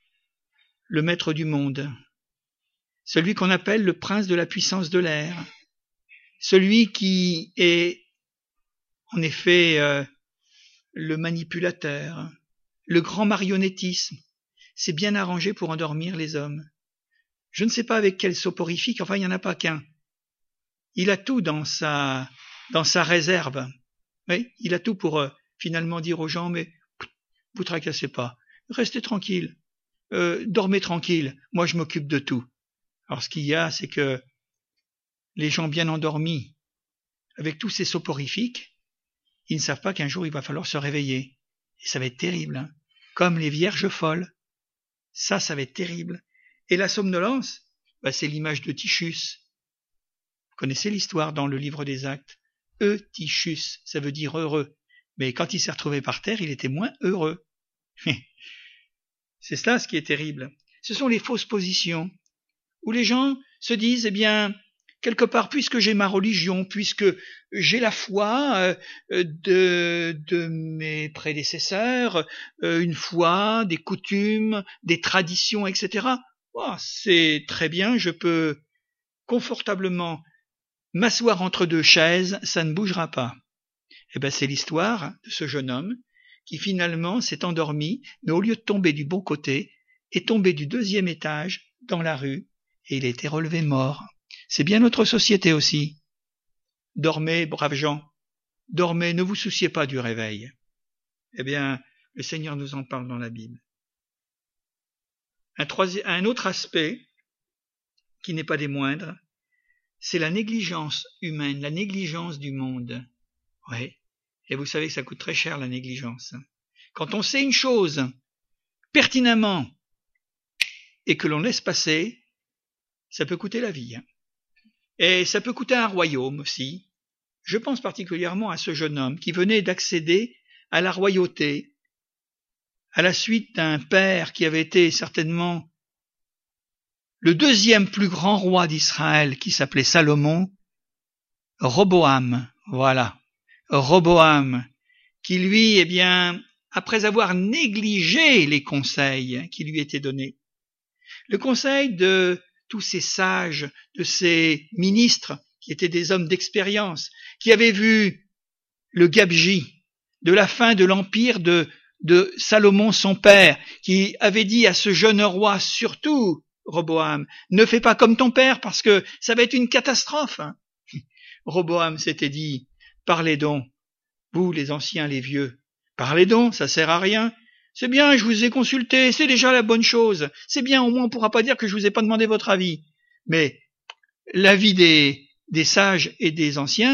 le maître du monde, celui qu'on appelle le prince de la puissance de l'air, celui qui est en effet le manipulateur, le grand marionnettisme. C'est bien arrangé pour endormir les hommes. Je ne sais pas avec quel soporifique, enfin il n'y en a pas qu'un. Il a tout dans sa réserve. Oui, il a tout pour finalement dire aux gens, mais vous tracassez pas, restez tranquille, dormez tranquille, moi je m'occupe de tout. Alors ce qu'il y a, c'est que les gens bien endormis, avec tous ces soporifiques, ils ne savent pas qu'un jour il va falloir se réveiller. Et ça va être terrible, hein. Comme les vierges folles. Ça va être terrible. Et la somnolence, c'est l'image de Tychus. Vous connaissez l'histoire dans le livre des Actes. Tychus, ça veut dire heureux. Mais quand il s'est retrouvé par terre, il était moins heureux. C'est cela ce qui est terrible. Ce sont les fausses positions, où les gens se disent, eh bien, quelque part, puisque j'ai ma religion, puisque j'ai la foi de mes prédécesseurs, une foi, des coutumes, des traditions, etc., c'est très bien, je peux confortablement m'asseoir entre deux chaises, ça ne bougera pas. C'est l'histoire de ce jeune homme qui finalement s'est endormi, mais au lieu de tomber du bon côté, est tombé du 2e étage dans la rue et il a été relevé mort. C'est bien notre société aussi. Dormez, braves gens, dormez, ne vous souciez pas du réveil. Le Seigneur nous en parle dans la Bible. Un autre aspect, qui n'est pas des moindres, c'est la négligence humaine, la négligence du monde. Oui, et vous savez que ça coûte très cher la négligence. Quand on sait une chose pertinemment et que l'on laisse passer, ça peut coûter la vie. Et ça peut coûter un royaume aussi. Je pense particulièrement à ce jeune homme qui venait d'accéder à la royauté, à la suite d'un père qui avait été certainement le 2e plus grand roi d'Israël, qui s'appelait Salomon, Roboam, voilà, Roboam, qui lui, après avoir négligé les conseils qui lui étaient donnés, le conseil de tous ces sages, de ces ministres, qui étaient des hommes d'expérience, qui avaient vu le gabegie de la fin de l'empire de Salomon son père, qui avait dit à ce jeune roi, surtout Roboam, ne fais pas comme ton père parce que ça va être une catastrophe. Roboam s'était dit, parlez donc, vous les anciens, les vieux, parlez donc, ça sert à rien. C'est bien, je vous ai consulté, c'est déjà la bonne chose. C'est bien, au moins on pourra pas dire que je vous ai pas demandé votre avis. Mais l'avis des sages et des anciens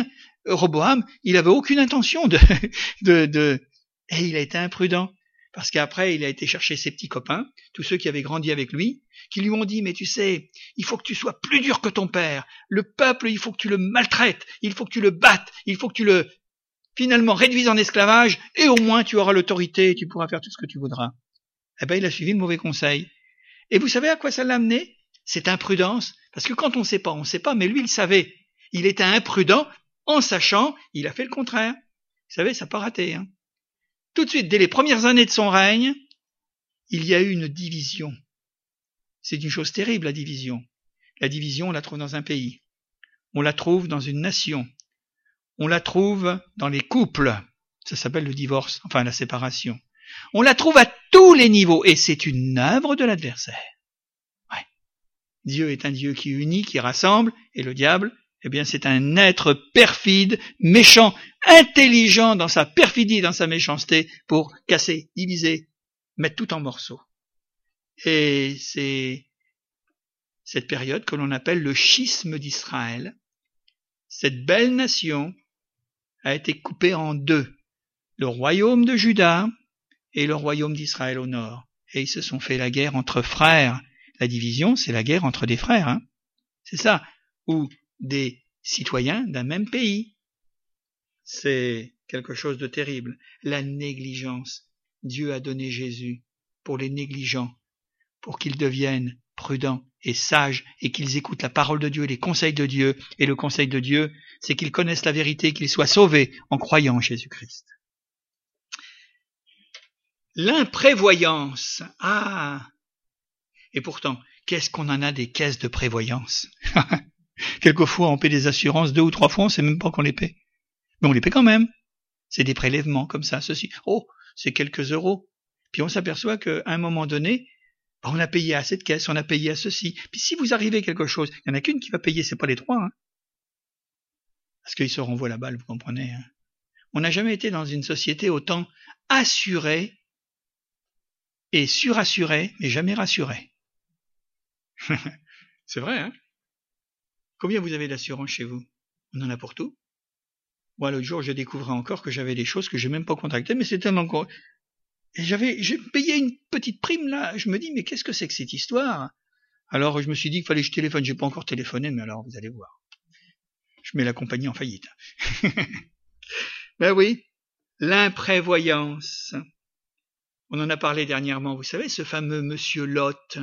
Roboam, il avait aucune intention et il a été imprudent. Parce qu'après, il a été chercher ses petits copains, tous ceux qui avaient grandi avec lui, qui lui ont dit, mais tu sais, il faut que tu sois plus dur que ton père. Le peuple, il faut que tu le maltraites, il faut que tu le battes, il faut que tu le, finalement, réduises en esclavage, et au moins tu auras l'autorité et tu pourras faire tout ce que tu voudras. Eh ben, il a suivi le mauvais conseil. Et vous savez à quoi ça l'a amené? Cette imprudence. Parce que quand on sait pas, mais lui, il savait. Il était imprudent, en sachant, il a fait le contraire. Vous savez, ça n'a pas raté, hein. Tout de suite, dès les premières années de son règne, il y a eu une division. C'est une chose terrible, la division. La division, on la trouve dans un pays. On la trouve dans une nation. On la trouve dans les couples. Ça s'appelle le divorce, enfin la séparation. On la trouve à tous les niveaux. Et c'est une œuvre de l'adversaire. Ouais. Dieu est un Dieu qui unit, qui rassemble. Et le diable, eh bien, c'est un être perfide, méchant, intelligent dans sa perfidie, dans sa méchanceté, pour casser, diviser, mettre tout en morceaux. Et c'est cette période que l'on appelle le schisme d'Israël. Cette belle nation a été coupée en deux. Le royaume de Juda et le royaume d'Israël au nord. Et ils se sont fait la guerre entre frères. La division, c'est la guerre entre des frères, hein. C'est ça. Ou des citoyens d'un même pays. C'est quelque chose de terrible. La négligence. Dieu a donné Jésus pour les négligents, pour qu'ils deviennent prudents et sages et qu'ils écoutent la parole de Dieu et les conseils de Dieu. Et le conseil de Dieu, c'est qu'ils connaissent la vérité, qu'ils soient sauvés en croyant en Jésus-Christ. L'imprévoyance. Ah! Et pourtant, qu'est-ce qu'on en a des caisses de prévoyance? Quelquefois, on paie des assurances 2 ou 3 fois, on sait même pas qu'on les paie. Mais on les paie quand même. C'est des prélèvements comme ça, ceci. Oh, c'est quelques euros. Puis on s'aperçoit qu'à un moment donné, on a payé à cette caisse, on a payé à ceci. Puis si vous arrivez quelque chose, il n'y en a qu'une qui va payer, c'est pas les 3. Hein. Parce qu'ils se renvoient la balle, vous comprenez. Hein. On n'a jamais été dans une société autant assurée et surassurée, mais jamais rassurée. C'est vrai, hein? Combien vous avez d'assurance chez vous? On en a pour tout. Moi, l'autre jour, je découvrais encore que j'avais des choses que j'ai même pas contactées, mais c'était encore... Et j'ai payé une petite prime, là. Je me dis, mais qu'est-ce que c'est que cette histoire? Alors, je me suis dit qu'il fallait que je téléphone. J'ai pas encore téléphoné, mais alors, vous allez voir. Je mets la compagnie en faillite. Ben oui. L'imprévoyance. On en a parlé dernièrement, vous savez, ce fameux monsieur Lot.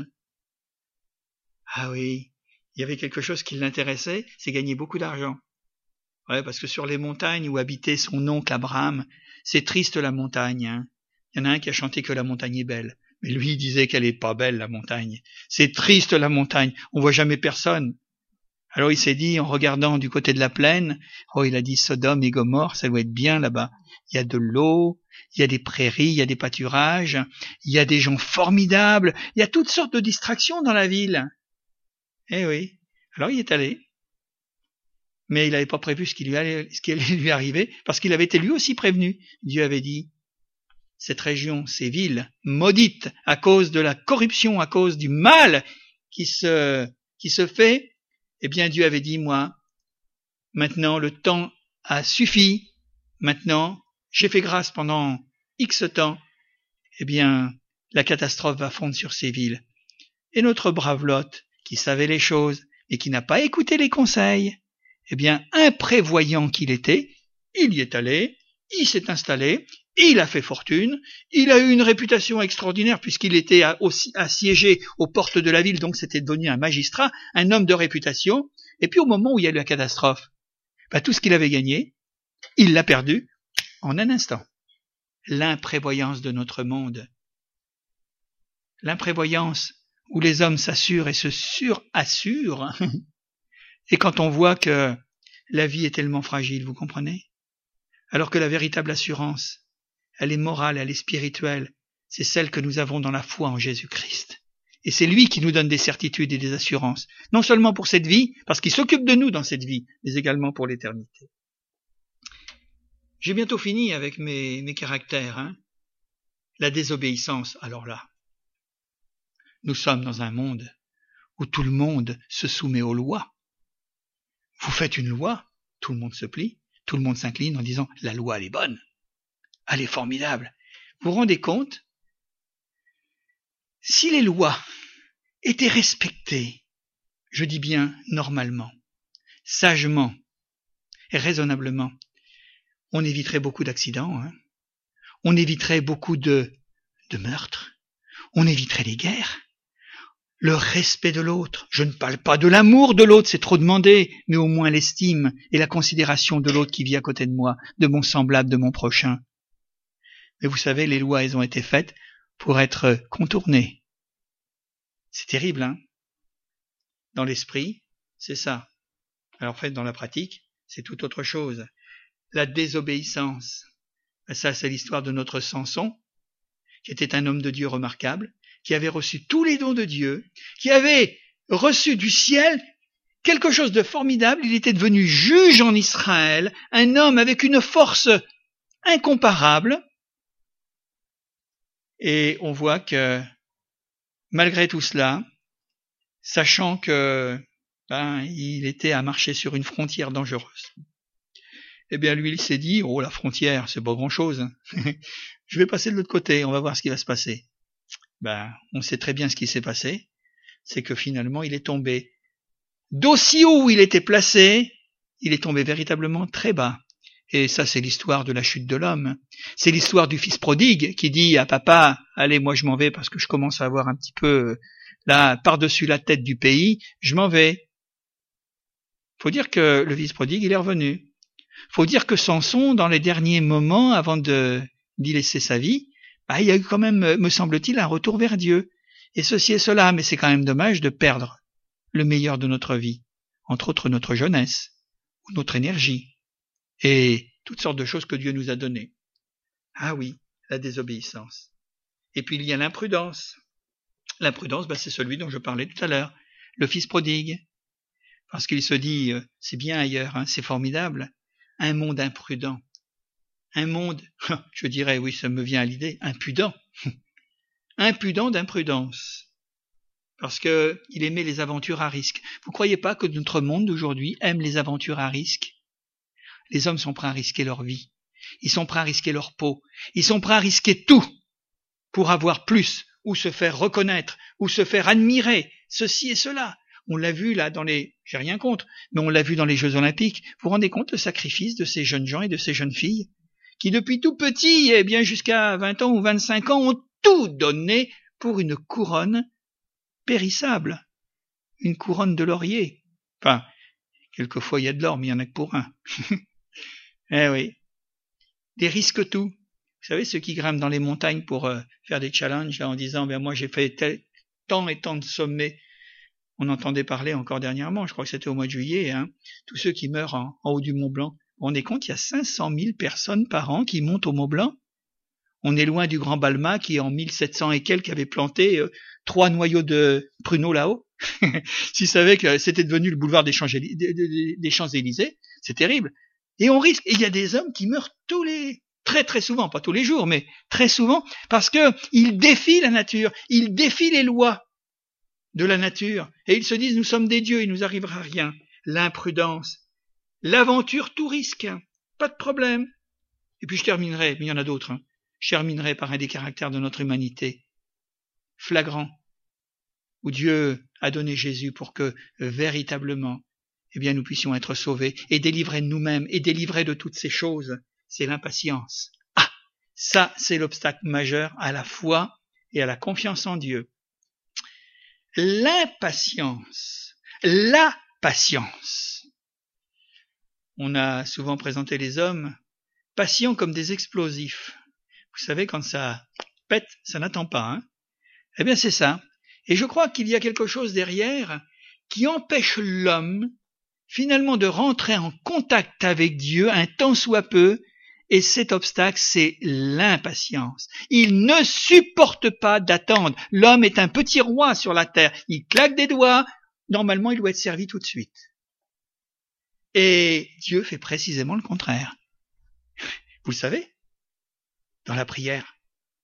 Ah oui. Il y avait quelque chose qui l'intéressait, c'est gagner beaucoup d'argent. Ouais, parce que sur les montagnes où habitait son oncle Abraham, c'est triste la montagne, hein. Il y en a un qui a chanté que la montagne est belle. Mais lui, il disait qu'elle est pas belle, la montagne. C'est triste, la montagne. On voit jamais personne. Alors il s'est dit, en regardant du côté de la plaine, oh, il a dit Sodome et Gomorrhe, ça doit être bien là-bas. Il y a de l'eau, il y a des prairies, il y a des pâturages, il y a des gens formidables, il y a toutes sortes de distractions dans la ville. Eh oui. Alors il est allé. Mais il n'avait pas prévu ce qui allait lui arriver, parce qu'il avait été lui aussi prévenu. Dieu avait dit, cette région, ces villes maudites à cause de la corruption, à cause du mal qui se fait, eh bien Dieu avait dit, moi, maintenant le temps a suffi, maintenant j'ai fait grâce pendant X temps, eh bien la catastrophe va fondre sur ces villes. Et notre brave Lot, qui savait les choses et qui n'a pas écouté les conseils, eh bien imprévoyant qu'il était, il y est allé, il s'est installé, il a fait fortune, il a eu une réputation extraordinaire puisqu'il était aussi assiégé aux portes de la ville, donc c'était devenu un magistrat, un homme de réputation, et puis au moment où il y a eu la catastrophe, tout ce qu'il avait gagné, il l'a perdu en un instant. L'imprévoyance de notre monde. L'imprévoyance où les hommes s'assurent et se surassurent, et quand on voit que la vie est tellement fragile, vous comprenez? Alors que la véritable assurance, elle est morale, elle est spirituelle. C'est celle que nous avons dans la foi en Jésus-Christ. Et c'est lui qui nous donne des certitudes et des assurances. Non seulement pour cette vie, parce qu'il s'occupe de nous dans cette vie, mais également pour l'éternité. J'ai bientôt fini avec mes caractères. Hein. La désobéissance, alors là. Nous sommes dans un monde où tout le monde se soumet aux lois. Vous faites une loi, tout le monde se plie. tout le monde s'incline en disant « la loi, elle est bonne, elle est formidable ». Vous vous rendez compte? Si les lois étaient respectées, je dis bien normalement, sagement et raisonnablement, on éviterait beaucoup d'accidents, hein. On éviterait beaucoup de meurtres, on éviterait les guerres. Le respect de l'autre, je ne parle pas de l'amour de l'autre, c'est trop demandé, mais au moins l'estime et la considération de l'autre qui vit à côté de moi, de mon semblable, de mon prochain. Mais vous savez, les lois, elles ont été faites pour être contournées. C'est terrible, hein? Dans l'esprit, c'est ça. Alors en fait, dans la pratique, c'est tout autre chose. La désobéissance, ça c'est l'histoire de notre Samson, qui était un homme de Dieu remarquable, qui avait reçu tous les dons de Dieu, qui avait reçu du ciel quelque chose de formidable. Il était devenu juge en Israël, un homme avec une force incomparable. Et on voit que, malgré tout cela, sachant que il était à marcher sur une frontière dangereuse, eh bien lui il s'est dit « Oh, la frontière, c'est pas grand-chose. Je vais passer de l'autre côté, on va voir ce qui va se passer. » On sait très bien ce qui s'est passé, c'est que finalement il est tombé d'aussi haut où il était placé, il est tombé véritablement très bas. Et ça c'est l'histoire de la chute de l'homme. C'est l'histoire du fils prodigue qui dit à papa, allez moi je m'en vais parce que je commence à avoir un petit peu là par-dessus la tête du pays, je m'en vais. Faut dire que le fils prodigue il est revenu. Faut dire que Samson dans les derniers moments avant d'y laisser sa vie, il y a eu quand même, me semble-t-il, un retour vers Dieu. Et ceci et cela, mais c'est quand même dommage de perdre le meilleur de notre vie, entre autres notre jeunesse, ou notre énergie, et toutes sortes de choses que Dieu nous a données. Ah oui, la désobéissance. Et puis il y a l'imprudence. L'imprudence, c'est celui dont je parlais tout à l'heure, le fils prodigue. Parce qu'il se dit, c'est bien ailleurs, hein, c'est formidable, un monde imprudent. Un monde, je dirais, oui, ça me vient à l'idée, impudent. Impudent d'imprudence. Parce que il aimait les aventures à risque. Vous croyez pas que notre monde d'aujourd'hui aime les aventures à risque? Les hommes sont prêts à risquer leur vie. Ils sont prêts à risquer leur peau. Ils sont prêts à risquer tout pour avoir plus, ou se faire reconnaître, ou se faire admirer, ceci et cela. On l'a vu là dans j'ai rien contre, mais on l'a vu dans les Jeux Olympiques. Vous vous rendez compte le sacrifice de ces jeunes gens et de ces jeunes filles qui depuis tout petit, et bien jusqu'à 20 ans ou 25 ans, ont tout donné pour une couronne périssable, une couronne de laurier. Enfin, quelquefois il y a de l'or, mais il y en a que pour un. Eh oui, des risques tout. Vous savez, ceux qui grimpent dans les montagnes pour faire des challenges là, en disant moi j'ai fait tant et tant de sommets. On entendait parler encore dernièrement, je crois que c'était au mois de juillet, hein, tous ceux qui meurent en haut du Mont Blanc. On est compte, il y a 500 000 personnes par an qui montent au Mont Blanc. On est loin du Grand Balma qui, en 1700 et quelques, avait planté 3 noyaux de pruneaux là-haut. S'ils savaient que c'était devenu le boulevard des Champs-Élysées, c'est terrible. Et on risque. Et il y a des hommes qui meurent très très souvent, pas tous les jours, mais très souvent, parce que ils défient la nature, ils défient les lois de la nature. Et ils se disent, nous sommes des dieux, il nous arrivera rien. L'imprudence. L'aventure, tout risque, pas de problème. Et puis je terminerai, mais il y en a d'autres, je terminerai par un des caractères de notre humanité, flagrant, où Dieu a donné Jésus pour que, véritablement, nous puissions être sauvés et délivrés de nous-mêmes et délivrés de toutes ces choses. C'est l'impatience. Ça, c'est l'obstacle majeur à la foi et à la confiance en Dieu. L'impatience, la patience. On a souvent présenté les hommes patients comme des explosifs. Vous savez, quand ça pète, ça n'attend pas, hein. Eh bien, c'est ça. Et je crois qu'il y a quelque chose derrière qui empêche l'homme, finalement, de rentrer en contact avec Dieu un tant soit peu, et cet obstacle, c'est l'impatience. Il ne supporte pas d'attendre. L'homme est un petit roi sur la terre. Il claque des doigts. Normalement, il doit être servi tout de suite. Et Dieu fait précisément le contraire. Vous le savez, dans la prière.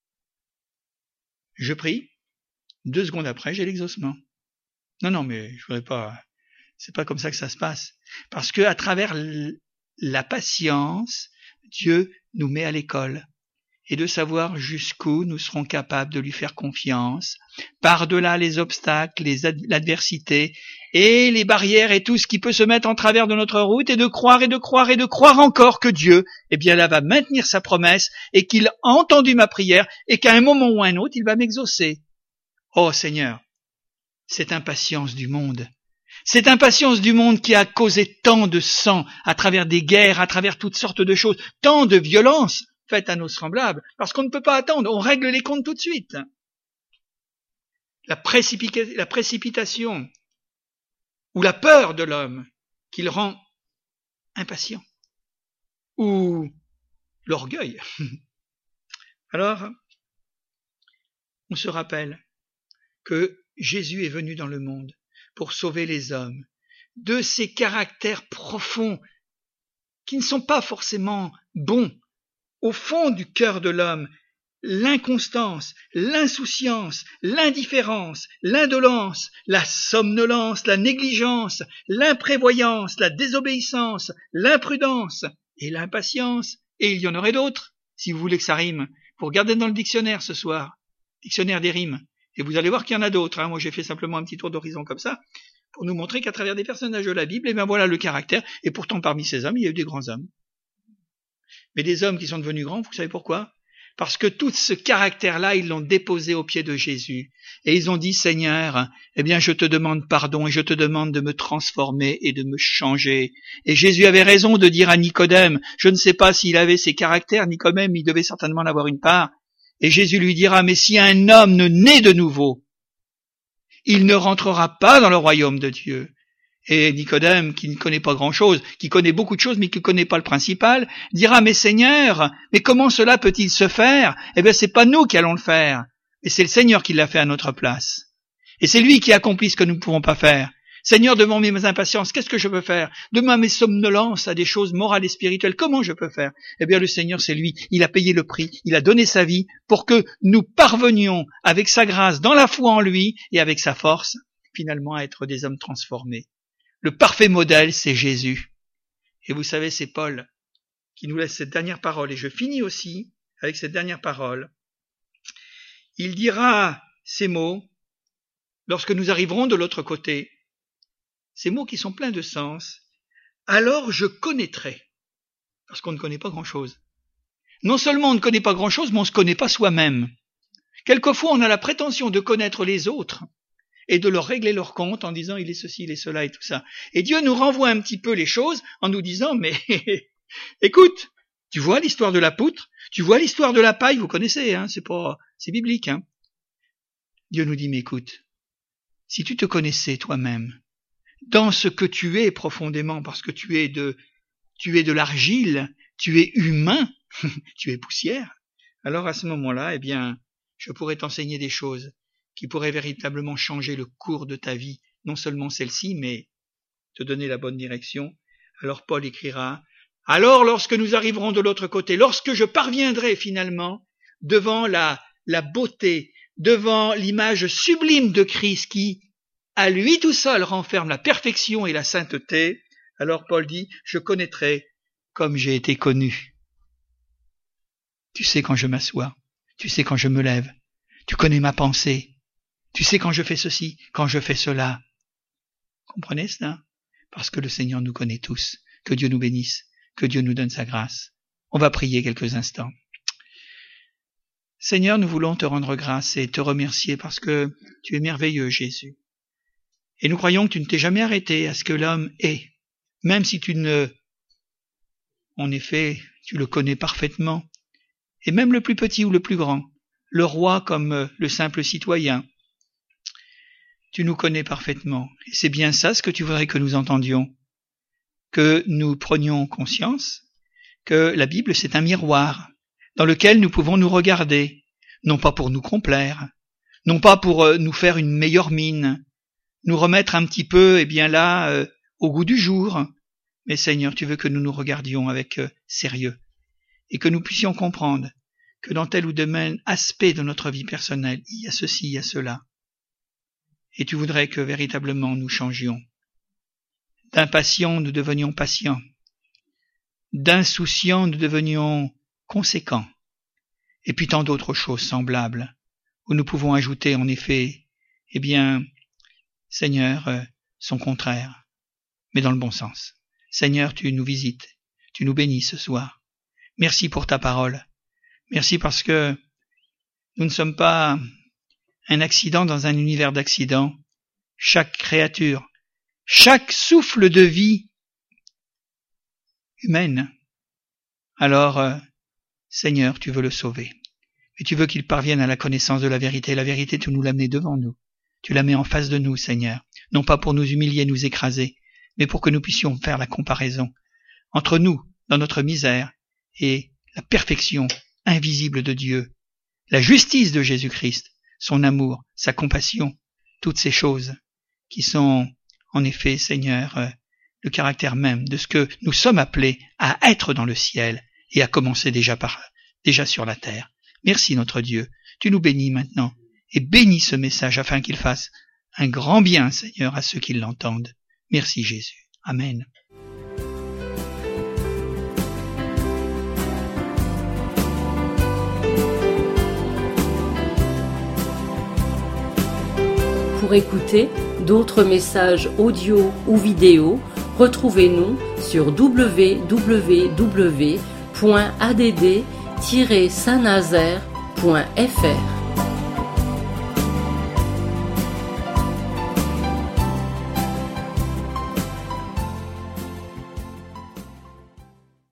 Je prie, 2 secondes après, j'ai l'exaucement. Non, mais je voudrais pas, c'est pas comme ça que ça se passe. Parce que à travers la patience, Dieu nous met à l'école et de savoir jusqu'où nous serons capables de lui faire confiance, par-delà les obstacles, l'adversité et les barrières et tout ce qui peut se mettre en travers de notre route et de croire encore que Dieu, eh bien là, va maintenir sa promesse et qu'il a entendu ma prière et qu'à un moment ou à un autre, il va m'exaucer. Oh Seigneur, cette impatience du monde qui a causé tant de sang à travers des guerres, à travers toutes sortes de choses, tant de violence faites à nos semblables, parce qu'on ne peut pas attendre, on règle les comptes tout de suite. La précipitation ou la peur de l'homme qui le rend impatient, ou l'orgueil. Alors, on se rappelle que Jésus est venu dans le monde pour sauver les hommes de ces caractères profonds qui ne sont pas forcément bons. Au fond du cœur de l'homme, l'inconstance, l'insouciance, l'indifférence, l'indolence, la somnolence, la négligence, l'imprévoyance, la désobéissance, l'imprudence et l'impatience. Et il y en aurait d'autres, si vous voulez que ça rime. Vous regardez dans le dictionnaire ce soir, dictionnaire des rimes, et vous allez voir qu'il y en a d'autres. Moi, j'ai fait simplement un petit tour d'horizon comme ça, pour nous montrer qu'à travers des personnages de la Bible, voilà le caractère. Et pourtant, parmi ces hommes, il y a eu des grands hommes. Mais des hommes qui sont devenus grands, vous savez pourquoi? Parce que tout ce caractère-là, ils l'ont déposé aux pieds de Jésus. Et ils ont dit, Seigneur, eh bien, je te demande pardon et je te demande de me transformer et de me changer. Et Jésus avait raison de dire à Nicodème, je ne sais pas s'il avait ces caractères, Nicodème, il devait certainement en avoir une part. Et Jésus lui dira, mais si un homme ne naît de nouveau, il ne rentrera pas dans le royaume de Dieu. Et Nicodème, qui ne connaît pas grand-chose, qui connaît beaucoup de choses, mais qui ne connaît pas le principal, dira, mais Seigneur, mais comment cela peut-il se faire? Eh bien, c'est pas nous qui allons le faire, mais c'est le Seigneur qui l'a fait à notre place. Et c'est lui qui accomplit ce que nous ne pouvons pas faire. Seigneur, devant mes impatiences, qu'est-ce que je peux faire? Devant mes somnolences à des choses morales et spirituelles, comment je peux faire? Eh bien, le Seigneur, c'est lui. Il a payé le prix. Il a donné sa vie pour que nous parvenions, avec sa grâce, dans la foi en lui et avec sa force, finalement, à être des hommes transformés. Le parfait modèle, c'est Jésus. Et vous savez, c'est Paul qui nous laisse cette dernière parole. Et je finis aussi avec cette dernière parole. Il dira ces mots lorsque nous arriverons de l'autre côté. Ces mots qui sont pleins de sens. Alors je connaîtrai. Parce qu'on ne connaît pas grand-chose. Non seulement on ne connaît pas grand-chose, mais on ne se connaît pas soi-même. Quelquefois, on a la prétention de connaître les autres et de leur régler leur compte en disant il est ceci, il est cela et tout ça. Et Dieu nous renvoie un petit peu les choses en nous disant mais écoute, tu vois l'histoire de la poutre, tu vois l'histoire de la paille, vous connaissez, c'est biblique. Dieu nous dit mais écoute, si tu te connaissais toi-même dans ce que tu es profondément, parce que tu es de l'argile, tu es humain, tu es poussière, alors à ce moment-là, eh bien, je pourrais t'enseigner des choses qui pourrait véritablement changer le cours de ta vie, non seulement celle-ci, mais te donner la bonne direction. Alors Paul écrira, « Alors lorsque nous arriverons de l'autre côté, lorsque je parviendrai finalement devant la beauté, devant l'image sublime de Christ qui, à lui tout seul, renferme la perfection et la sainteté, alors Paul dit, « Je connaîtrai comme j'ai été connu. » Tu sais quand je m'assois, tu sais quand je me lève, tu connais ma pensée. Tu sais quand je fais ceci, quand je fais cela. Comprenez cela? Parce que le Seigneur nous connaît tous. Que Dieu nous bénisse. Que Dieu nous donne sa grâce. On va prier quelques instants. Seigneur, nous voulons te rendre grâce et te remercier parce que tu es merveilleux, Jésus. Et nous croyons que tu ne t'es jamais arrêté à ce que l'homme est. Même si en effet, tu le connais parfaitement. Et même le plus petit ou le plus grand. Le roi comme le simple citoyen. Tu nous connais parfaitement. Et c'est bien ça ce que tu voudrais que nous entendions. Que nous prenions conscience que la Bible c'est un miroir dans lequel nous pouvons nous regarder. Non pas pour nous complaire. Non pas pour nous faire une meilleure mine. Nous remettre un petit peu, au goût du jour. Mais Seigneur, tu veux que nous nous regardions avec sérieux. Et que nous puissions comprendre que dans tel ou tel aspect de notre vie personnelle, il y a ceci, il y a cela. Et tu voudrais que véritablement nous changions. D'impatients, nous devenions patients. d'insouciants, nous devenions conséquents. Et puis tant d'autres choses semblables, où nous pouvons ajouter en effet, Seigneur, son contraire, mais dans le bon sens. Seigneur, tu nous visites, tu nous bénis ce soir. Merci pour ta parole. Merci parce que nous ne sommes pas un accident dans un univers d'accidents. Chaque créature, chaque souffle de vie humaine, alors, Seigneur, tu veux le sauver. Et tu veux qu'il parvienne à la connaissance de la vérité. La vérité, tu nous l'as mis devant nous. Tu la mets en face de nous, Seigneur. Non pas pour nous humilier, nous écraser, mais pour que nous puissions faire la comparaison entre nous, dans notre misère, et la perfection invisible de Dieu, la justice de Jésus-Christ, son amour, sa compassion, toutes ces choses qui sont, en effet, Seigneur, le caractère même de ce que nous sommes appelés à être dans le ciel et à commencer déjà sur la terre. Merci notre Dieu, tu nous bénis maintenant et bénis ce message afin qu'il fasse un grand bien, Seigneur, à ceux qui l'entendent. Merci Jésus. Amen. Pour écouter d'autres messages audio ou vidéo, retrouvez-nous sur www.add-saint-nazaire.fr.